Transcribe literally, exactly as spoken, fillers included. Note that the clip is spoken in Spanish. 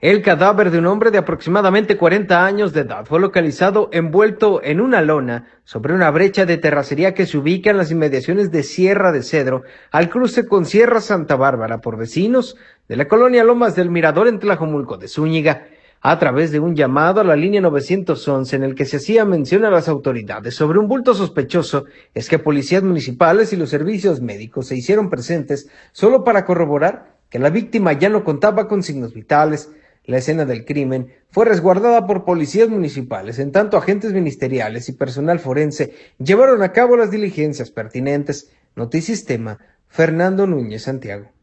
El cadáver de un hombre de aproximadamente cuarenta años de edad fue localizado envuelto en una lona sobre una brecha de terracería que se ubica en las inmediaciones de Sierra de Cedro, al cruce con Sierra Santa Bárbara, por vecinos de la colonia Lomas del Mirador en Tlajomulco de Zúñiga. A través de un llamado a la línea novecientos once en el que se hacía mención a las autoridades sobre un bulto sospechoso, es que policías municipales y los servicios médicos se hicieron presentes solo para corroborar que la víctima ya no contaba con signos vitales. La escena del crimen fue resguardada por policías municipales, en tanto agentes ministeriales y personal forense llevaron a cabo las diligencias pertinentes. Notisistema, Fernando Núñez Santiago.